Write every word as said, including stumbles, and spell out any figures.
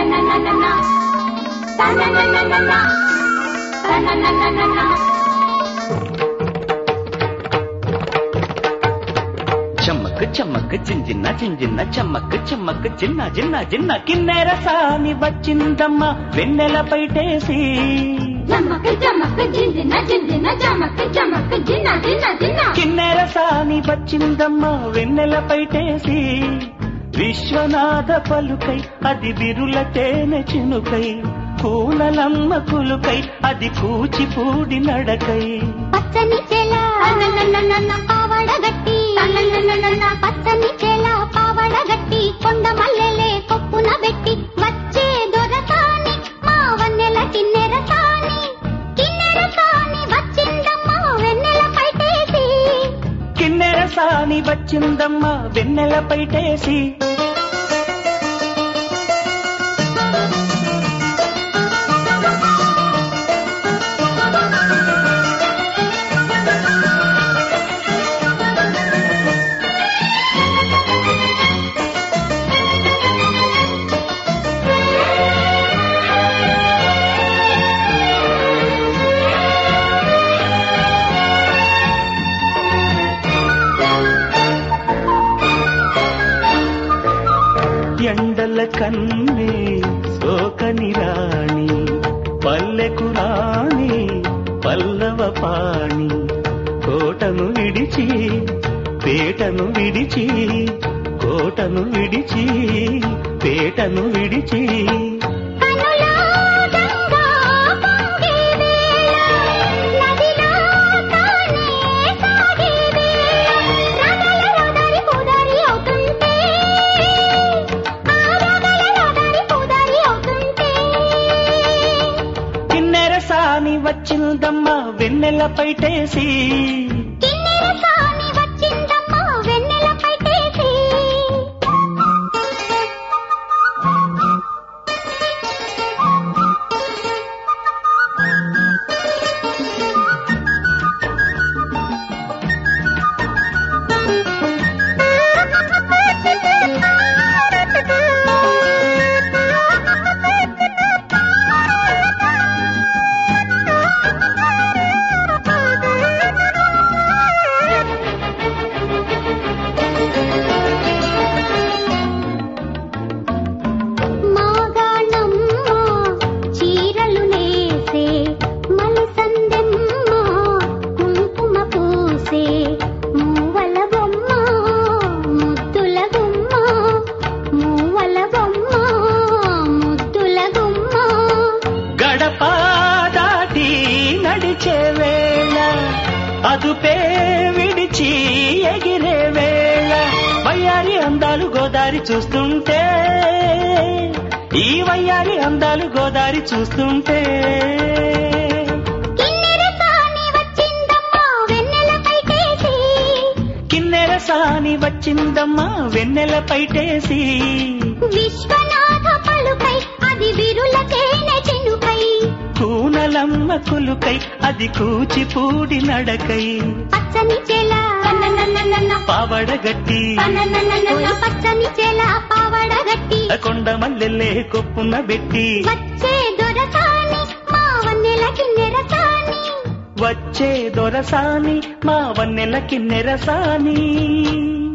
చమ్మక్ చమ్మక్ జింజిన్న జింజిన్న చమ్మక్ చమ్మక్ జిన్న జిన్న జిన్న కిన్నెర సాని వచ్చిందమ్మ వెన్నెల పైటేసి చమ్మక్ చమ్మక్ జింజిన్న జింజిన్న చమ్మక్ చమ్మక్ జిన్న జిన్న జిన్న కిన్నెర సాని వచ్చిందమ్మ వెన్నెల పైటేసి విశ్వనాథ పలుకై అది బిరుల తేనె చినుకై కూనలమ్మ కులుకై అది కూచిపూడి నడకై పచ్చని చెల పావడ గట్టి పచ్చని చెల పావడ గట్టి కొండ మల్లెలే కొప్పున పెట్టి వచ్చే దొరసాని మా వన్నెల కిన్నెర సాని కిన్నెర సాని వచ్చిందమ్మ వెన్నెల పైటేసి కిన్నెర సాని వచ్చిందమ్మ వెన్నెల పైటేసి ఎండల కన్నే సోకని రాణి పల్లెకు రాణి పల్లవ పాణి కోటను విడిచి పేటను విడిచి కోటను విడిచి పేటను విడిచి సాని వచ్చిందమ్మ వెన్నెల పైటేసి కిన్నెర సాని వచ్చిందమ్మ వెన్నెల పైటేసి అదుపే విడిచి ఎగిరే వేళ వయ్యారి అందాలు గోదారి చూస్తుంటే ఈ వయ్యారి అందాలు గోదారి చూస్తుంటే కిన్నెర సాని వచ్చిందమ్మ వెన్నెల పైటేసి కిన్నెర సాని వచ్చిందమ్మ వెన్నెల పైటేసి విశ్వనాథ పలుకై అది బిరుల తేనె చినుకై కూనలమ్మ కులుకై అది కూచిపూడి నడకై పచ్చని చెల పావడ గట్టి పచ్చని చెల పావడ గట్టి కొండ మల్లెల్లే కొప్పున పెట్టి వచ్చే దొరసాని మా వన్నెల కిన్నెర సాని వచ్చే దొరసాని మా వన్నెల కిన్నెర సాని